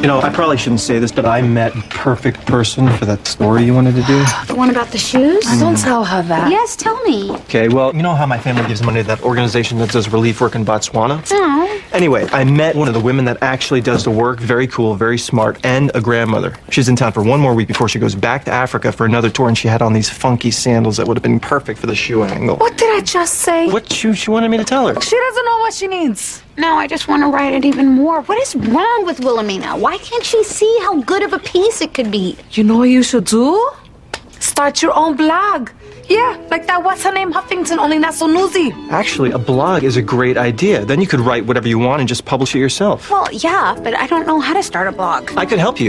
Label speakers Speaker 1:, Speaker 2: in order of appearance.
Speaker 1: You know, I probably shouldn't say this, but I met the perfect person for that story you wanted to do.
Speaker 2: The one about the shoes?
Speaker 3: Don't tell her that.
Speaker 2: Yes, tell me.
Speaker 1: Okay, well, you know how my family gives money to that organization that does relief work in Botswana?
Speaker 2: Oh.
Speaker 1: Anyway, I met one of the women that actually does the work. Very cool, very smart, and a grandmother. She's in town for one more week before she goes back to Africa for another tour, and she had on these funky sandals that would have been perfect for the shoe angle.
Speaker 3: What did I just say?
Speaker 1: What shoe she wanted me to tell her?
Speaker 3: She doesn't know what she needs.
Speaker 2: No, I just want to write it even more. What is wrong with Wilhelmina? Why can't she see how good of a piece it could be?
Speaker 3: You know what you should do? Start your own blog. Yeah, like that What's Her Name Huffington, only not so newsy.
Speaker 1: Actually, a blog is a great idea. Then you could write whatever you want and just publish it yourself.
Speaker 2: Well, yeah, but I don't know how to start a blog.
Speaker 1: I could help you.